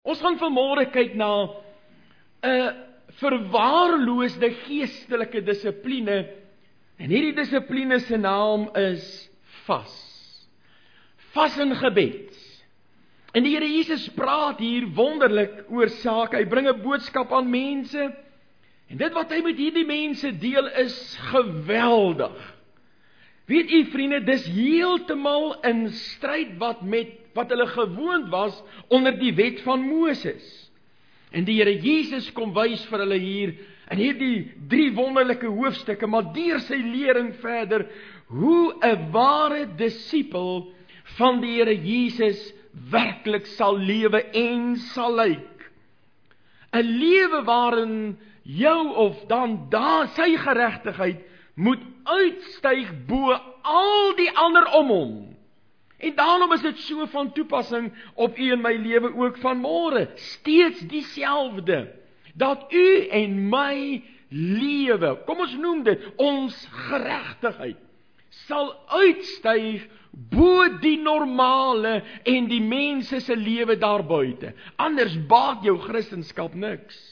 Ons gaan vanmôre kyk na 'n verwaarloosde geestelike dissipline, en hierdie dissipline se naam is vas. Vas en gebed. En die Here Jesus praat hier wonderlik oor sake. Hy bring 'n boodskap aan mense, en dit wat hy met hierdie mense deel is geweldig. Weet u vriende, dis heeltemal in stryd wat hulle gewoond was onder die wet van Moses. En die Here Jesus kom wys vir hulle hier in hierdie 3 wonderlike hoofstukke, maar deur sy lering verder, hoe 'n ware disipel van die Here Jesus werklik sal lewe en sal lyk. 'n lewe waarin jou of dan daar sy geregtigheid moet uitstyg bo al die ander om hom. En daarom is dit so van toepassing op u en my lewe ook vanmôre, steeds dieselfde, dat u en my lewe, kom ons noem dit, ons geregtigheid, sal uitstyg bo die normale en die mense se lewe daarbuite. Anders baat jou Christendom niks.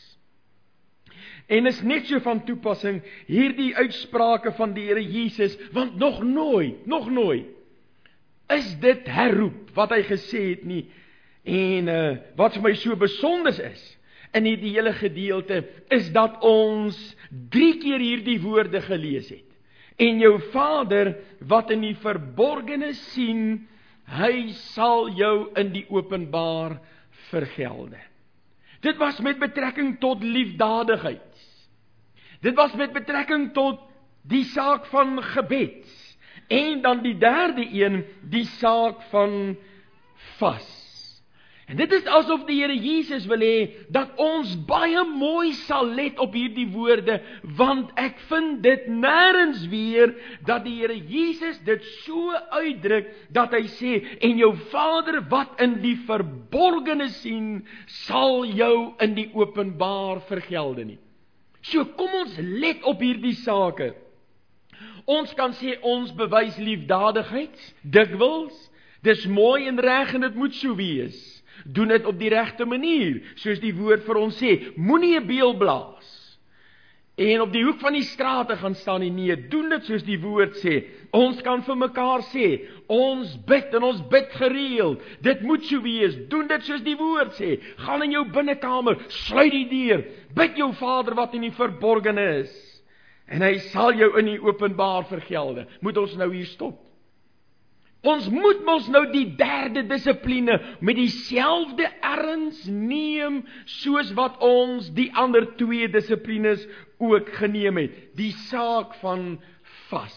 En is net so van toepassing hierdie uitsprake van die Here Jesus, want nog nooit is dit herroep wat hy gesê het nie. En wat vir my so besonder is in hierdie hele gedeelte, is dat ons 3 keer hierdie woorde gelees het. En jou Vader wat in die verborgene sien, hy sal jou in die openbaar vergelde. Dit was met betrekking tot liefdadigheid. Dit was met betrekking tot die saak van gebed. En dan die derde een, die saak van vas. En dit is asof die Here Jesus wil hê dat ons baie mooi sal let op hierdie woorde, want ek vind dit nêrens weer dat die Here Jesus dit so uitdruk dat hy sê, en jou Vader wat in die verborgene sien, sal jou in die openbaar vergelde nie. So kom ons let op hierdie sake. Ons kan sê ons bewys liefdadigheid, dikwels, dis mooi en reg en dit moet so wees. Doen dit op die regte manier, soos die woord vir ons sê, moenie 'n beel blaas. En op die hoek van die strate gaan staan nie, nee, doen dit soos die woord sê. Ons kan vir mekaar sê, ons bid en ons bid gereeld. Dit moet so wees, doen dit soos die woord sê. Gaan in jou binnekamer, sluit die deur, bid jou Vader wat in die verborgene is. En hy sal jou in die openbaar vergelde. Moet ons nou hier stop? Ons moet mos nou die derde dissipline met dieselfde erns neem, soos wat ons die ander 2 dissiplines ook geneem het. Die saak van vas.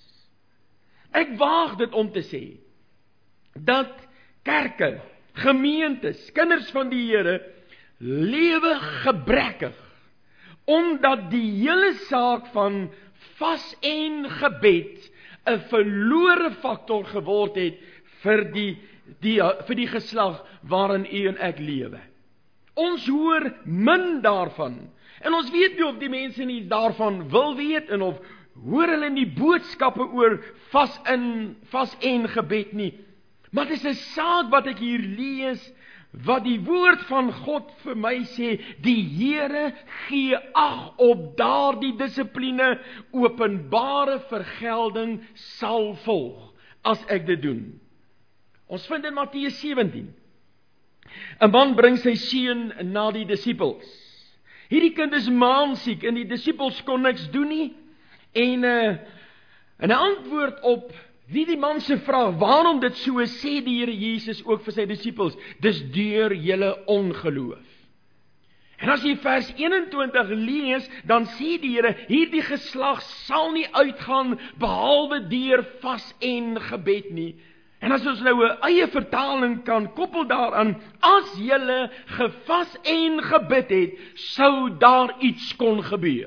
Ek waag dit om te sê, dat kerke, gemeentes, kinders van die Here, lewe gebrekkig, omdat die hele saak van vas en gebed 'n verlore faktor geword het vir die geslag waarin u en ek lewe. Ons hoor min daarvan, en ons weet nie of die mense nie daarvan wil weet, en of hoor hulle nie boodskappe oor vas en gebed nie. Maar dit is 'n saak wat ek hier lees, wat die woord van God vir my sê, die Here gee ag op daardie dissipline, openbare vergelding sal volg, as ek dit doen. Ons vind in Matteus 17, 'n man bring sy seun na die disippels. Hierdie kind is maansiek, en die disippels kon niks doen nie, en 'n antwoord op die man se vraag, waarom dit so is, sê die Here Jesus ook vir sy disippels, dis deur julle ongeloof. En as jy vers 21 lees, dan sê die Here, hierdie geslag sal nie uitgaan, behalwe deur vas en gebed nie. En as ons nou 'n eie vertaling kan koppel daaraan, as julle gevas en gebid het, sou daar iets kon gebeur.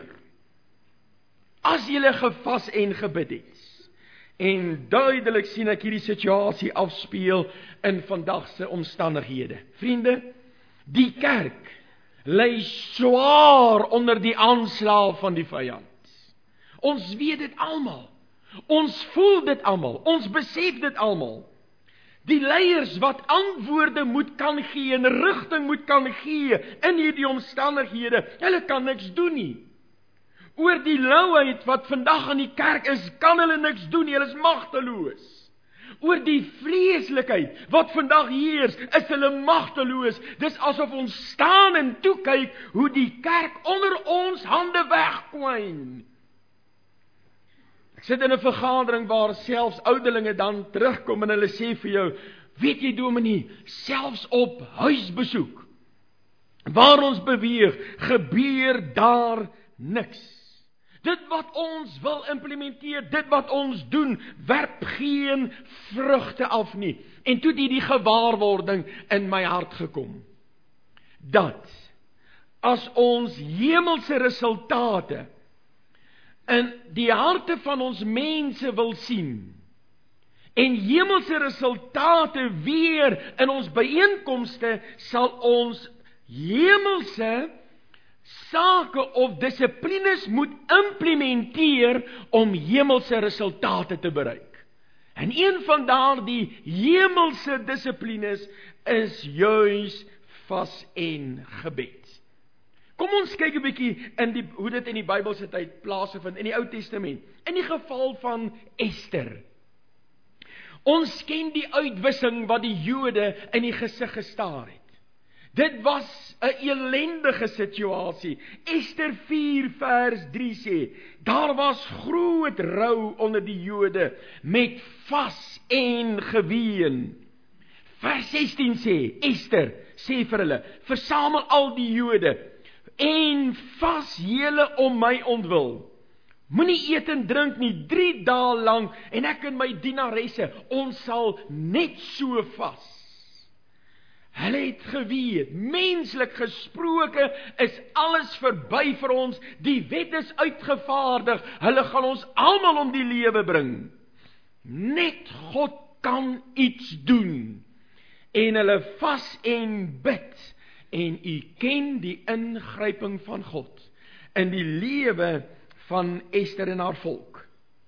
As julle gevas en gebid het. En duidelik sien ek hierdie situasie afspeel in vandag se omstandighede. Vriende, die kerk lê swaar onder die aanslag van die vyand. Ons weet dit almal. Ons voel dit almal. Ons besef dit almal. Die leiers wat antwoorde moet kan gee en rigting moet kan gee in hierdie omstandighede, hulle kan niks doen nie. Oor die lauheid wat vandag in die kerk is, kan hulle niks doen nie, hulle is magteloos. Oor die vleeslikheid wat vandag heers, is hulle magteloos. Dis asof ons staan en toekyk hoe die kerk onder ons hande wegkwyn. Ek sit in 'n vergadering waar selfs ouderlinge dan terugkom en hulle sê vir jou, weet jy dominee, selfs op huisbesoek, waar ons beweeg, gebeur daar niks. Dit wat ons wil implementeer, dit wat ons doen, werp geen vrugte af nie. En toe het hierdie gewaarwording in my hart gekom, dat as ons hemelse resultate in die harte van ons mense wil sien, en hemelse resultate weer in ons byeenkomste, sal ons hemelse sake of dissiplines moet implementeer om hemelse resultate te bereik. En een van daardie hemelse dissiplines is juis vas en gebed. Kom ons kyk 'n bietjie in hoe dit in die Bybelse tyd plaasvind in die Ou Testament. In die geval van Ester. Ons ken die uitwissing wat die Jode in die gesig gestaar het. Dit was 'n elendige situasie. Ester 4 vers 3 sê, daar was groot rou onder die Jode met vas en geween. Vers 16 sê, Ester sê vir hulle, versamel al die Jode en vas julle om my ontwil. Moenie eet en drink nie 3 dae lank en ek en my dienaresse, ons sal net so vas. Hulle het geweet, menslik gesproke is alles verby vir ons, die wet is uitgevaardig, hulle gaan ons almal om die lewe bring. Net God kan iets doen. En hulle vas en bid, en u ken die ingryping van God in die lewe van Ester en haar volk.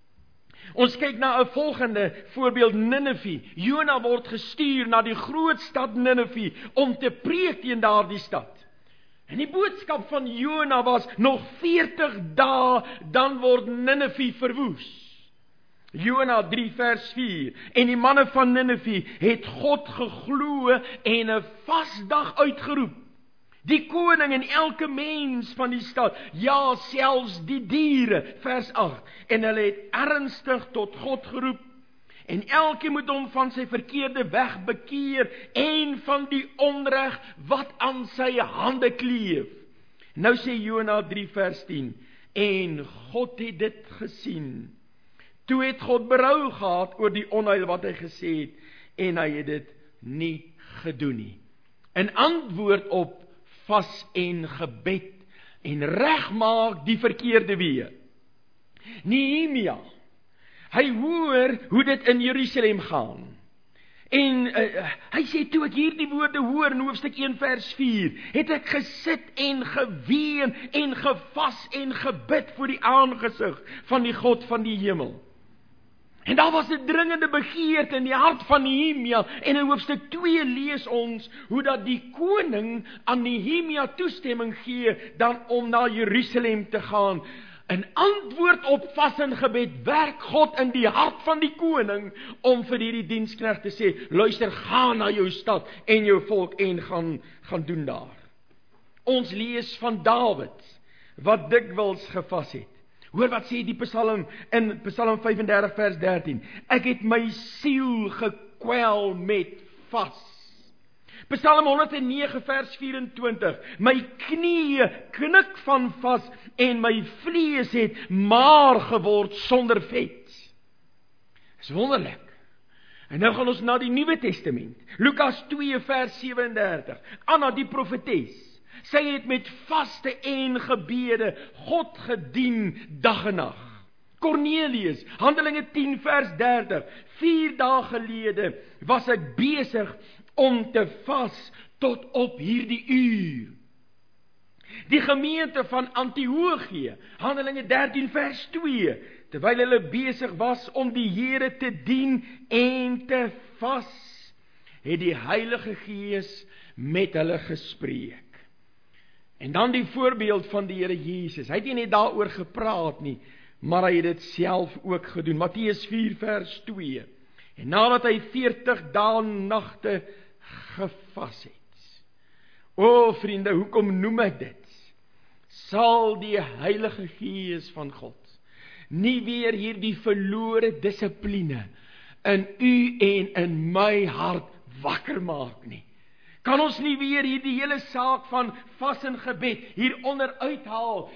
Ons kyk na 'n volgende voorbeeld, Ninive. Jona word gestuur na die groot stad Ninive om te preek teen daardie stad. En die boodskap van Jona was nog 40 dae, dan word Ninive verwoes. Jona 3 vers 4. En die manne van Ninive het God geglo en 'n vasdag uitgeroep. Die koning en elke mens van die stad, ja, selfs die diere, vers 8, en hulle het ernstig tot God geroep, en elkeen moet hom van sy verkeerde weg bekeer, en van die onreg wat aan sy hande kleef. Nou sê Jona 3 vers 10, en God het dit gesien. Toe het God berou gehad oor die onheil wat hy gesê het, en hy het dit nie gedoen nie. In antwoord op vas en gebed en regmaak die verkeerde weë. Nehemia, hy hoor hoe dit in Jerusalem gaan. En hy sê, toe ek hierdie woorde hoor in hoofstuk 1 vers 4, het ek gesit en geween en gevas en gebid voor die aangesig van die God van die hemel. En daar was 'n dringende begeerte in die hart van Nehemia, en in hoofstuk 2 lees ons hoe dat die koning aan Nehemia toestemming gee dan om na Jerusalem te gaan. In antwoord op vas en gebed werk God in die hart van die koning om vir hierdie diensknegt te sê, luister, gaan na jou stad en jou volk en gaan doen daar. Ons lees van Dawid wat dikwels gevas het. Hoor wat sê die Psalm in Psalm 35 vers 13. Ek het my siel gekwel met vas. Psalm 109 vers 24. My knieë knik van vas en my vlees het maar geword sonder vet. Dis wonderlik. En nou gaan ons na die Nuwe Testament. Lukas 2 vers 37. Anna die profetes. Sy het met vaste en gebede God gedien dag en nag. Cornelius, Handelinge 10 vers 30. 4 dae gelede was ek besig om te vas tot op hierdie uur. Die gemeente van Antiochië, Handelinge 13 vers 2. Terwyl hulle besig was om die Here te dien en te vas, het die Heilige Gees met hulle gespreek. En dan die voorbeeld van die Here Jesus. Hy het nie net daaroor gepraat nie, maar hy het dit self ook gedoen. Matteus 4 vers 2. En nadat hy 40 dae en nagte gevas het. O vriende, hoekom noem ek dit? Sal die Heilige Gees van God nie weer hierdie verlore dissipline in u en in my hart wakker maak nie? Kan ons nie weer hierdie hele saak van vas en gebed hieronder uithaal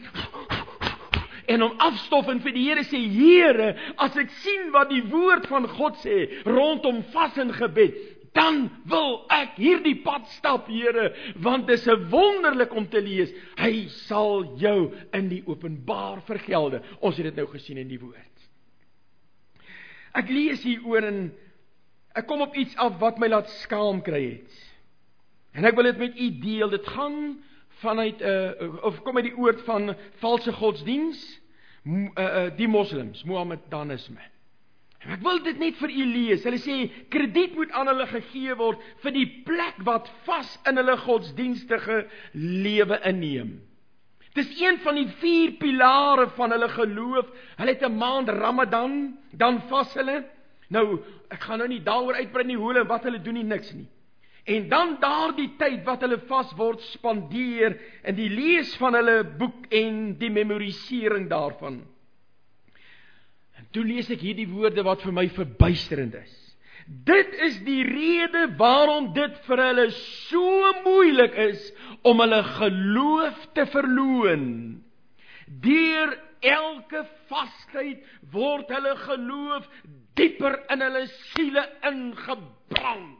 en hom afstof en vir die Here sê, Here, as ek sien wat die woord van God sê rondom vas en gebed, dan wil ek hierdie pad stap, Here, want dit is wonderlik om te lees. Hy sal jou in die openbaar vergelde. Ons het dit nou gesien in die woord. Ek lees hieroor en ek kom op iets af wat my laat skaam kry het. En ek wil dit met u deel. Dit gaan vanuit of kom uit die oord van valse godsdiens, die moslims, Mohammedanisme. En ek wil dit net vir u lees. Hulle sê krediet moet aan hulle gegee word vir die plek wat vas in hulle godsdienstige lewe inneem. Dis een van die 4 pilare van hulle geloof. Hulle het 'n maand Ramadan, dan vas hulle. Nou, ek gaan nou nie daaroor uitbrei nie hoe hulle wat hulle doen nie, niks nie. En dan daardie tyd wat hulle vas word spandeer in die lees van hulle boek en die memorisering daarvan. En toe lees ek hierdie woorde wat vir my verbuisterend is. Dit is die rede waarom dit vir hulle so moeilik is om hulle geloof te verloon. Deur elke vastheid word hulle geloof dieper in hulle siele ingebrand.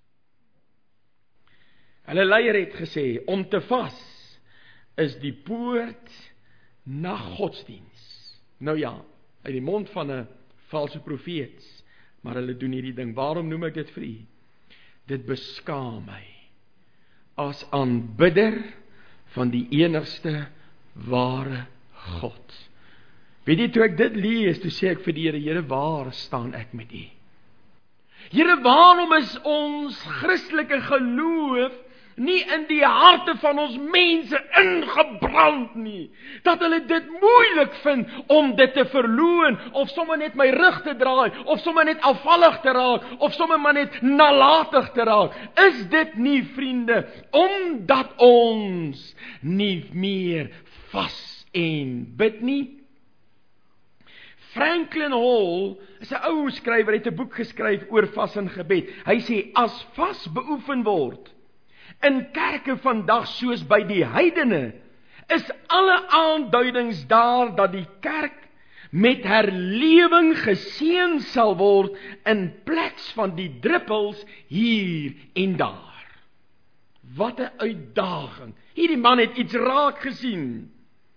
Hulle leier het gesê, om te vas is die poort na godsdiens. Nou ja, uit die mond van 'n valse profeet, maar hulle doen hierdie ding. Waarom noem ek dit vir u? Dit beskaam my as aanbidder van die enigste ware God. Weet jy, toe ek dit lees, toe sê ek vir die Here, Here, waar staan ek met u? Here, waarom is ons Christelike geloof nie in die harte van ons mense ingebrand nie, dat hulle dit moeilik vind om dit te verloon, of sommer net my rug te draai, of sommer net afvallig te raak, of sommer maar net nalatig te raak. Is dit nie, vriende, omdat ons nie meer vas en bid nie? Franklin Hall is 'n ou skrywer, het 'n boek geskryf oor vas en gebed. Hy sê, as vas beoefen word in kerke vandag soos by die heidene, is alle aanduidings daar dat die kerk met herlewing geseën sal word in plaas van die druppels hier en daar. Wat 'n uitdaging. Hierdie man het iets raak gesien.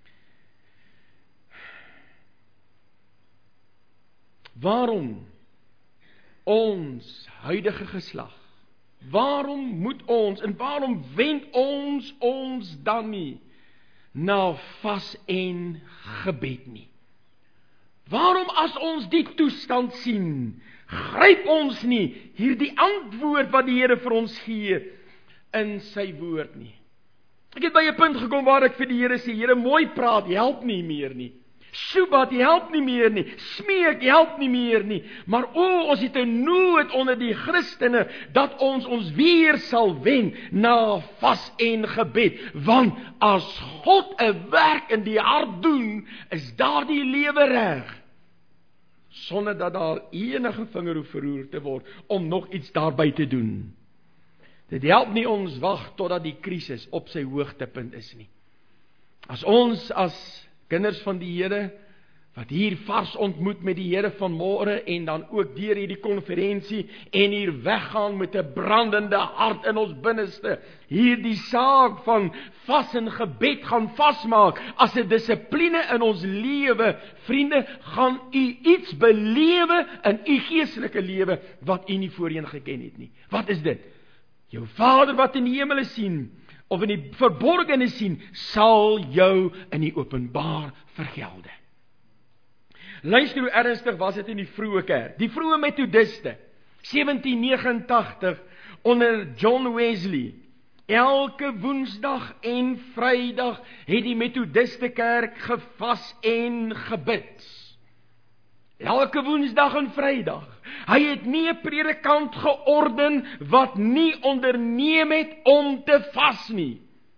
Waarom ons huidige geslag? Waarom moet ons en waarom wend ons dan nie na vas en gebed nie? Waarom as ons die toestand sien, gryp ons nie hierdie antwoord wat die Here vir ons gee in sy woord nie? Ek het by 'n punt gekom waar ek vir die Here sê, Here, mooi praat, help nie meer nie. Sjoebat, help nie meer nie. Smeek, help nie meer nie. Maar ons het 'n nood onder die Christene, dat ons weer sal wend na vas en gebed. Want as God 'n werk in die hart doen, is daardie lewe reg. Sonder dat daar enige vinger hoef verroer te word, om nog iets daarby te doen. Dit help nie ons wag totdat die krisis op sy hoogtepunt is nie. As ons as kinders van die Here, wat hier vars ontmoet met die Here vanmôre, en dan ook deur hierdie konferensie, en hier weggaan met 'n brandende hart in ons binneste, hierdie saak van vas en gebed gaan vasmaak, as 'n dissipline in ons lewe, vriende, gaan u iets belewe in u geestelike lewe, wat u nie voorheen geken het nie. Wat is dit? Jou Vader wat in die hemele sien, of in die verborgene sien, sal jou in die openbaar vergelde. Luister hoe ernstig was dit in die vroeë kerk. Die vroeë metodiste 1789 onder John Wesley. Elke Woensdag en Vrydag het die Methodiste Kerk gevas en gebid. Elke Woensdag en Vrydag. Hy het nie 'n predikant georden wat nie onderneem het om te vas nie.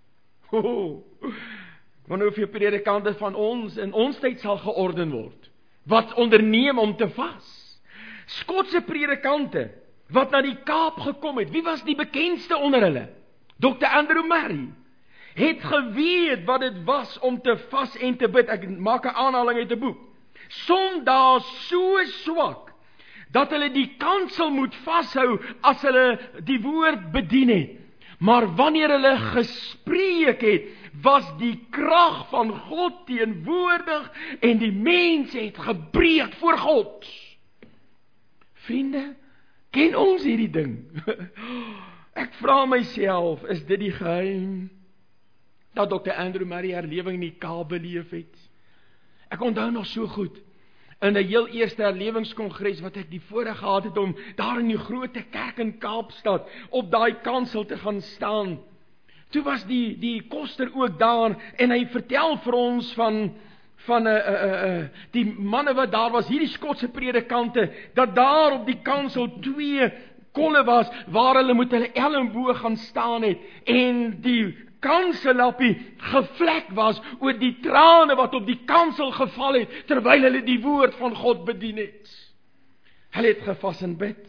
Ek wonder hoeveel predikante van ons in ons tyd sal georden word, wat onderneem om te vas. Skotse predikante wat na die Kaap gekom het, wie was die bekendste onder hulle? Dr. Andrew Murray het geweet wat dit was om te vas en te bid. Ek maak 'n aanhaling uit 'n boek. Sondae so swak dat hulle die kansel moet vashou as hulle die woord bedien het. Maar wanneer hulle gespreek het, was die krag van God teenwoordig en die mens het gebreek voor God. Vriende, ken ons hierdie ding? Ek vra myself, is dit die geheim dat Dr. Andrew Murray herlewing in die Kaap beleef het? Ek onthou nog so goed, in 'n heel eerste herlewingskongres wat ek die voorreg gehad het om daar in die groot kerk in Kaapstad op daai kansel te gaan staan. Toe was die koster ook daar en hy vertel vir ons van die manne wat daar was, hierdie Skotse predikante, dat daar op die kansel 2 kolle was waar hulle met hulle elmboog gaan staan het en die kansellappie gevlek was oor die trane wat op die kansel geval het terwyl hulle die woord van God bedien het. Hulle het gevas en bid.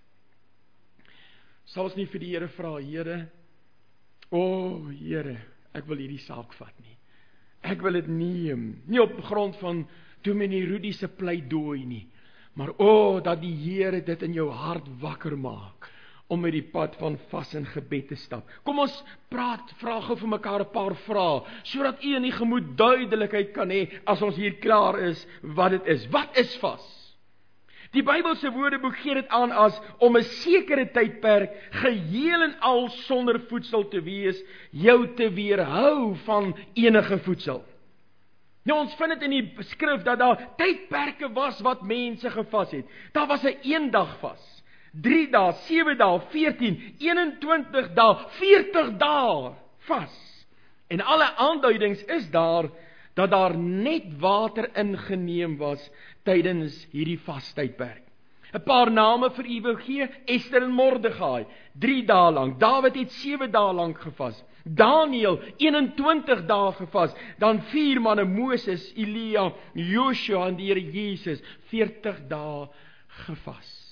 Sal ons nie vir die Here vra, Here, o Here, ek wil hierdie saak vat nie. Ek wil dit neem, nie op grond van Dominee Rudy se pleidooi nie, maar dat die Here dit in jou hart wakker maak om met die pad van vas en gebed te stap. Kom ons vra gou vir mekaar 'n paar vrae, sodat u in die gemoed duidelikheid kan hê as ons hier klaar is wat dit is. Wat is vas? Die Bybelse Woordeboek gee dit aan as om 'n sekere tydperk geheel en al sonder voedsel te wees, jou te weerhou van enige voedsel. Nou ons vind dit in die skrif dat daar tydperke was wat mense gevas het. Daar was 'n 1 dag vas, 3 dae, 7 dae, 14, 21 dae, 40 dae vas. En alle aanduidings is daar dat daar net water ingeneem was tydens hierdie vastydperk. 'n Paar name vir u wil gee: Ester en Mordegai, 3 dae lank. Dawid het 7 dae lank gevas. Daniel 21 dae gevas. Dan 4 manne: Moses, Elia, Joshua en die Here Jesus 40 dae gevas.